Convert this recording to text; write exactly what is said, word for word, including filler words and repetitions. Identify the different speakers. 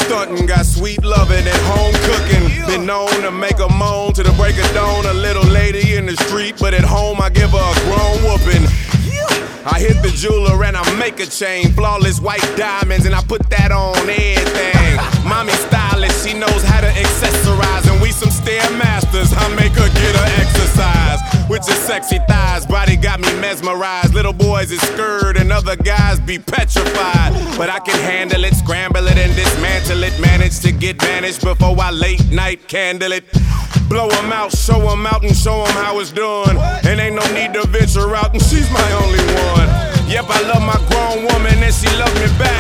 Speaker 1: stunting, got sweet loving and home cooking. Been known to make a moan to the break of dawn. A little lady in the street, but at home I give her a grown whooping. I hit the jeweler and I make a chain, flawless white diamonds, and I put that on everything. Mommy stylist, she knows how to accessorize, and we some stair masters. I make her get her exercise with your sexy thighs. Body got me mesmerized. Little boys is scared and other guys be petrified, but I can handle it, scramble it and dismantle it. Manage to get vanished before I late night candle it. Blow 'em out, show 'em out, and show 'em how it's done. And ain't no need to venture out, and she's my only one. Yep, I love my grown woman, and she love me back.